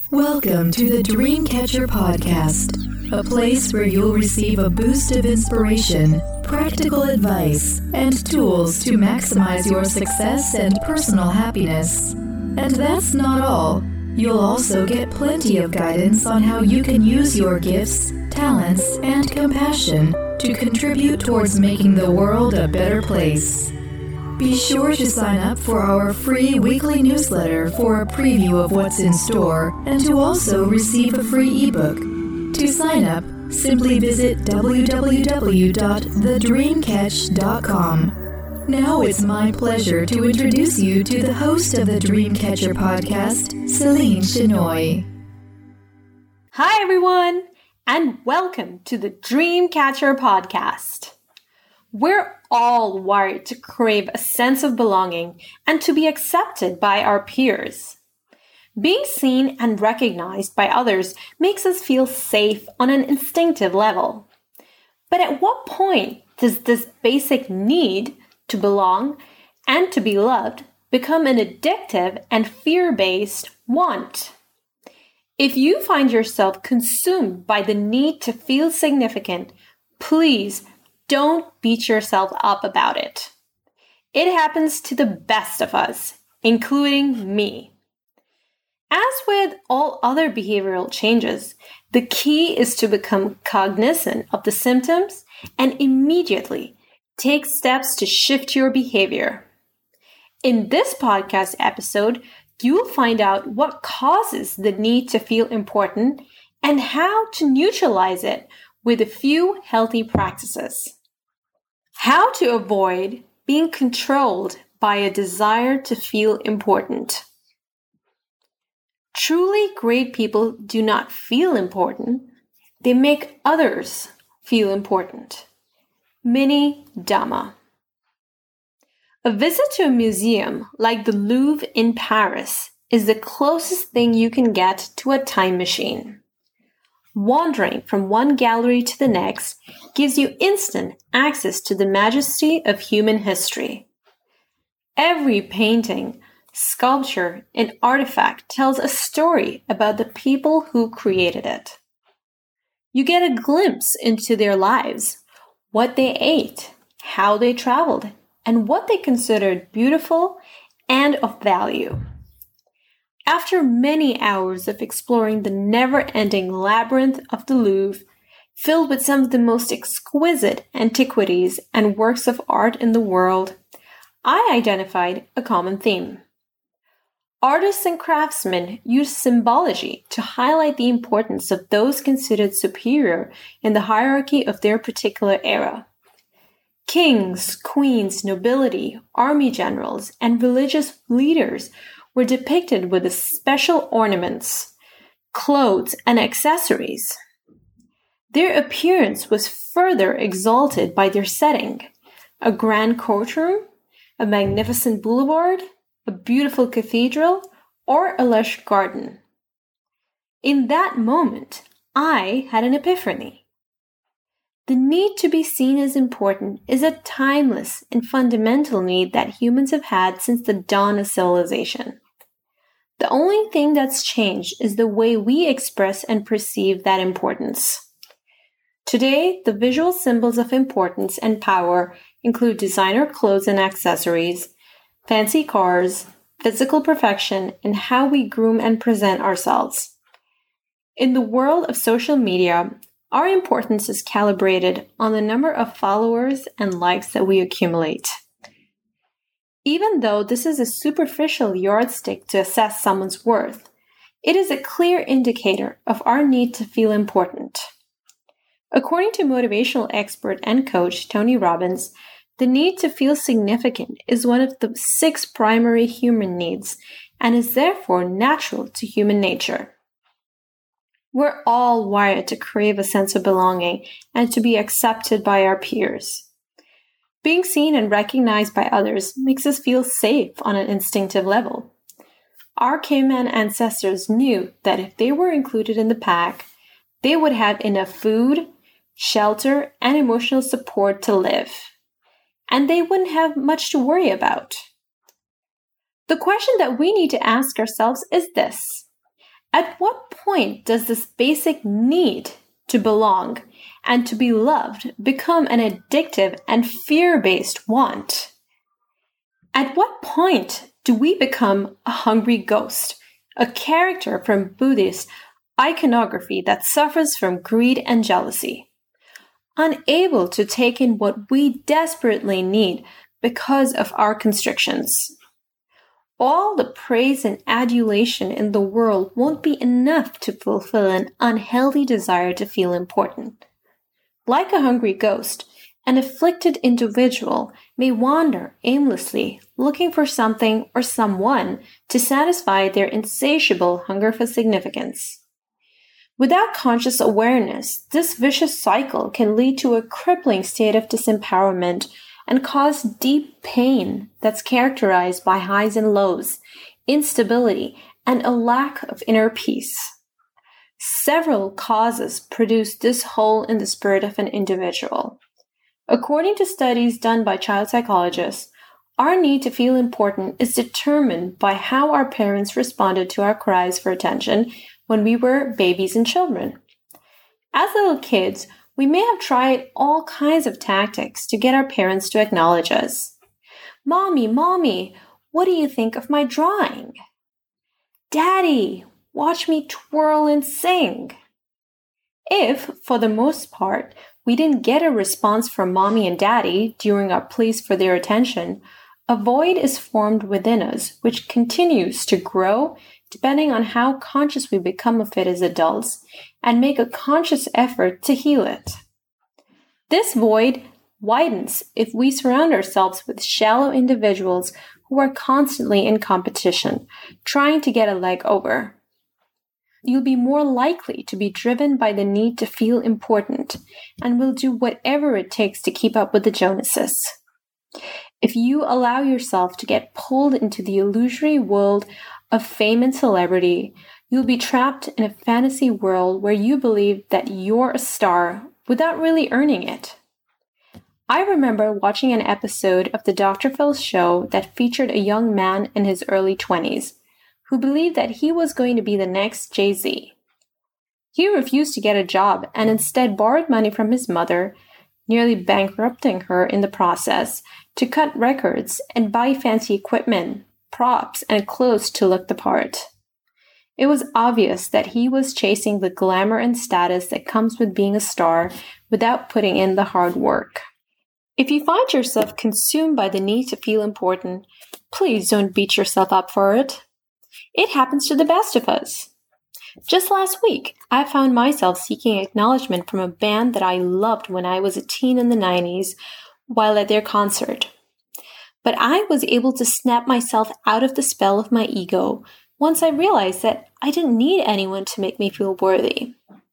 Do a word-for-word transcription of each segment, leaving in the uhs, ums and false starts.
Welcome to the Dreamcatcher Podcast, a place where you'll receive a boost of inspiration, practical advice, and tools to maximize your success and personal happiness. And that's not all. You'll also get plenty of guidance on how you can use your gifts, talents, and compassion to contribute towards making the world a better place. Be sure to sign up for our free weekly newsletter for a preview of what's in store and to also receive a free ebook. To sign up, simply visit w w w dot the dream catch dot com. Now it's my pleasure to introduce you to the host of the Dreamcatcher Podcast, Celine Chenoy. Hi everyone, and welcome to the Dreamcatcher Podcast. We're all wired to crave a sense of belonging and to be accepted by our peers. Being seen and recognized by others makes us feel safe on an instinctive level. But at what point does this basic need to belong and to be loved become an addictive and fear-based want? If you find yourself consumed by the need to feel significant, please don't beat yourself up about it. It happens to the best of us, including me. As with all other behavioral changes, the key is to become cognizant of the symptoms and immediately take steps to shift your behavior. In this podcast episode, you'll find out what causes the need to feel important and how to neutralize it with a few healthy practices. How to avoid being controlled by a desire to feel important. Truly great people do not feel important, they make others feel important. Mini Dhamma. A visit to a museum like the Louvre in Paris is the closest thing you can get to a time machine. Wandering from one gallery to the next gives you instant access to the majesty of human history. Every painting, sculpture, and artifact tells a story about the people who created it. You get a glimpse into their lives, what they ate, how they traveled, and what they considered beautiful and of value. After many hours of exploring the never-ending labyrinth of the Louvre, filled with some of the most exquisite antiquities and works of art in the world, I identified a common theme. Artists and craftsmen use symbology to highlight the importance of those considered superior in the hierarchy of their particular era. Kings, queens, nobility, army generals, and religious leaders were depicted with special ornaments, clothes, and accessories. Their appearance was further exalted by their setting: a grand courtroom, a magnificent boulevard, a beautiful cathedral, or a lush garden. In that moment, I had an epiphany. The need to be seen as important is a timeless and fundamental need that humans have had since the dawn of civilization. The only thing that's changed is the way we express and perceive that importance. Today, the visual symbols of importance and power include designer clothes and accessories, fancy cars, physical perfection, and how we groom and present ourselves. In the world of social media, our importance is calibrated on the number of followers and likes that we accumulate. Even though this is a superficial yardstick to assess someone's worth, it is a clear indicator of our need to feel important. According to motivational expert and coach Tony Robbins, the need to feel significant is one of the six primary human needs and is therefore natural to human nature. We're all wired to crave a sense of belonging and to be accepted by our peers. Being seen and recognized by others makes us feel safe on an instinctive level. Our caveman ancestors knew that if they were included in the pack, they would have enough food, shelter, and emotional support to live, and they wouldn't have much to worry about. The question that we need to ask ourselves is this: At what point does this basic need to belong and to be loved become an addictive and fear-based want? At what point do we become a hungry ghost, a character from Buddhist iconography that suffers from greed and jealousy, unable to take in what we desperately need because of our constrictions? All the praise and adulation in the world won't be enough to fulfill an unhealthy desire to feel important. Like a hungry ghost, an afflicted individual may wander aimlessly, looking for something or someone to satisfy their insatiable hunger for significance. Without conscious awareness, this vicious cycle can lead to a crippling state of disempowerment and cause deep pain that's characterized by highs and lows, instability, and a lack of inner peace. Several causes produce this hole in the spirit of an individual. According to studies done by child psychologists, our need to feel important is determined by how our parents responded to our cries for attention when we were babies and children. As little kids, we may have tried all kinds of tactics to get our parents to acknowledge us. Mommy, Mommy, what do you think of my drawing? Daddy, watch me twirl and sing. If, for the most part, we didn't get a response from Mommy and Daddy during our pleas for their attention, a void is formed within us which continues to grow depending on how conscious we become of it as adults and make a conscious effort to heal it. This void widens if we surround ourselves with shallow individuals who are constantly in competition, trying to get a leg over. You'll be more likely to be driven by the need to feel important and will do whatever it takes to keep up with the Jonases. If you allow yourself to get pulled into the illusory world of fame and celebrity, you'll be trapped in a fantasy world where you believe that you're a star without really earning it. I remember watching an episode of the Doctor Phil show that featured a young man in his early twenties who believed that he was going to be the next Jay-Z. He refused to get a job and instead borrowed money from his mother, nearly bankrupting her in the process, to cut records and buy fancy equipment, props, and clothes to look the part. It was obvious that he was chasing the glamour and status that comes with being a star without putting in the hard work. If you find yourself consumed by the need to feel important, please don't beat yourself up for it. It happens to the best of us. Just last week, I found myself seeking acknowledgement from a band that I loved when I was a teen in the nineties while at their concert. But I was able to snap myself out of the spell of my ego once I realized that I didn't need anyone to make me feel worthy.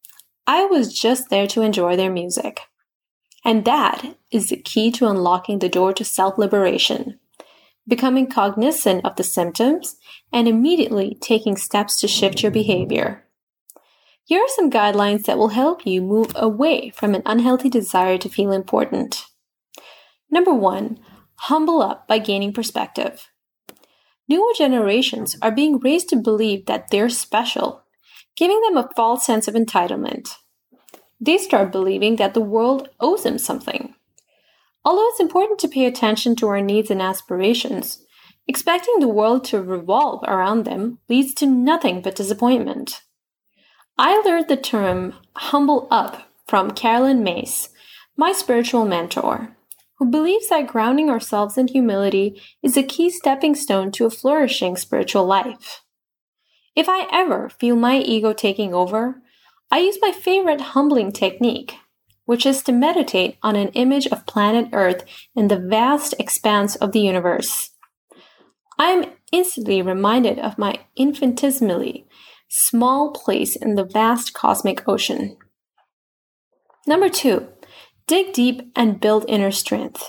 I was just there to enjoy their music. And that is the key to unlocking the door to self-liberation, becoming cognizant of the symptoms and immediately taking steps to shift your behavior. Here are some guidelines that will help you move away from an unhealthy desire to feel important. Number one, humble up by gaining perspective. Newer generations are being raised to believe that they're special, giving them a false sense of entitlement. They start believing that the world owes them something. Although it's important to pay attention to our needs and aspirations, expecting the world to revolve around them leads to nothing but disappointment. I learned the term humble up from Carolyn Myss, my spiritual mentor, who believes that grounding ourselves in humility is a key stepping stone to a flourishing spiritual life. If I ever feel my ego taking over, I use my favorite humbling technique, which is to meditate on an image of planet Earth in the vast expanse of the universe. I am instantly reminded of my infinitesimally small place in the vast cosmic ocean. Number two, dig deep and build inner strength.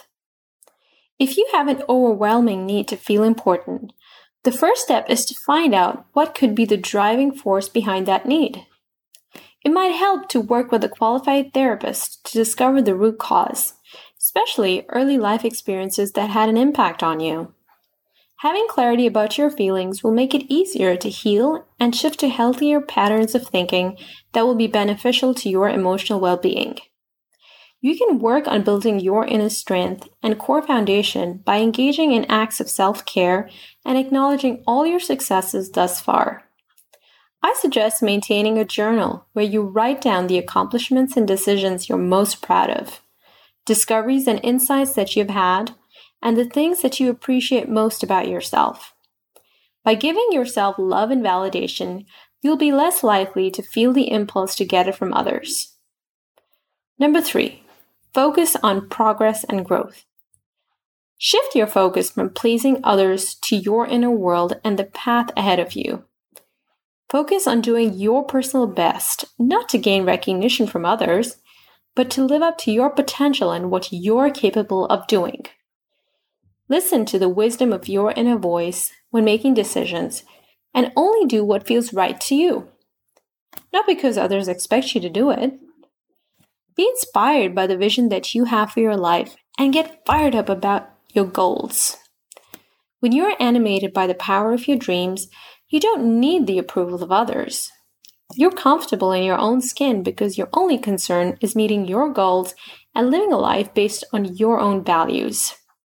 If you have an overwhelming need to feel important, the first step is to find out what could be the driving force behind that need. It might help to work with a qualified therapist to discover the root cause, especially early life experiences that had an impact on you. Having clarity about your feelings will make it easier to heal and shift to healthier patterns of thinking that will be beneficial to your emotional well-being. You can work on building your inner strength and core foundation by engaging in acts of self-care and acknowledging all your successes thus far. I suggest maintaining a journal where you write down the accomplishments and decisions you're most proud of, discoveries and insights that you've had, and the things that you appreciate most about yourself. By giving yourself love and validation, you'll be less likely to feel the impulse to get it from others. Number three, focus on progress and growth. Shift your focus from pleasing others to your inner world and the path ahead of you. Focus on doing your personal best, not to gain recognition from others, but to live up to your potential and what you're capable of doing. Listen to the wisdom of your inner voice when making decisions, and only do what feels right to you. Not because others expect you to do it. Be inspired by the vision that you have for your life and get fired up about your goals. When you're animated by the power of your dreams, you don't need the approval of others. You're comfortable in your own skin because your only concern is meeting your goals and living a life based on your own values.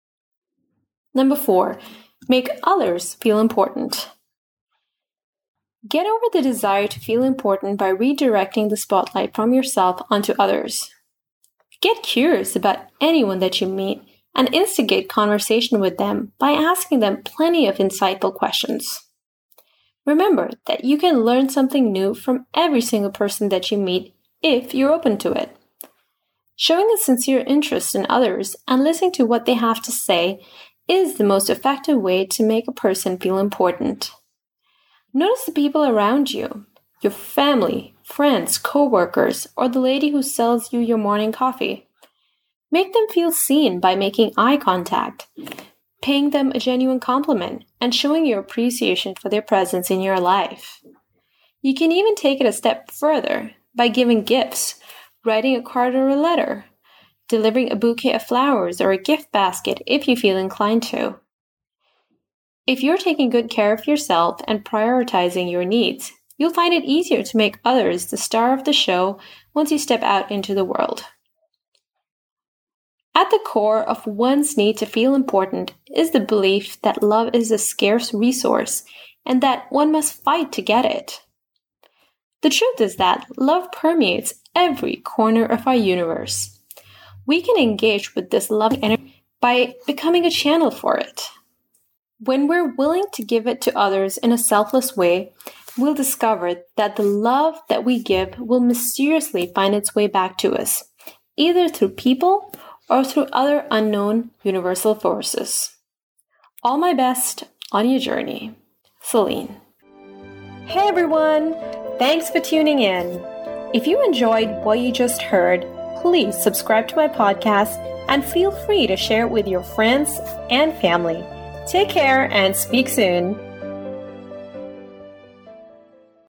Number four, make others feel important. Get over the desire to feel important by redirecting the spotlight from yourself onto others. Get curious about anyone that you meet and instigate conversation with them by asking them plenty of insightful questions. Remember that you can learn something new from every single person that you meet if you're open to it. Showing a sincere interest in others and listening to what they have to say is the most effective way to make a person feel important. Notice the people around you, your family, friends, co-workers, or the lady who sells you your morning coffee. Make them feel seen by making eye contact, paying them a genuine compliment, and showing your appreciation for their presence in your life. You can even take it a step further by giving gifts, writing a card or a letter, delivering a bouquet of flowers or a gift basket if you feel inclined to. If you're taking good care of yourself and prioritizing your needs, you'll find it easier to make others the star of the show once you step out into the world. At the core of one's need to feel important is the belief that love is a scarce resource and that one must fight to get it. The truth is that love permeates every corner of our universe. We can engage with this loving energy by becoming a channel for it. When we're willing to give it to others in a selfless way, we'll discover that the love that we give will mysteriously find its way back to us, either through people or through other unknown universal forces. All my best on your journey. Celine. Hey everyone! Thanks for tuning in. If you enjoyed what you just heard, please subscribe to my podcast and feel free to share it with your friends and family. Take care and speak soon.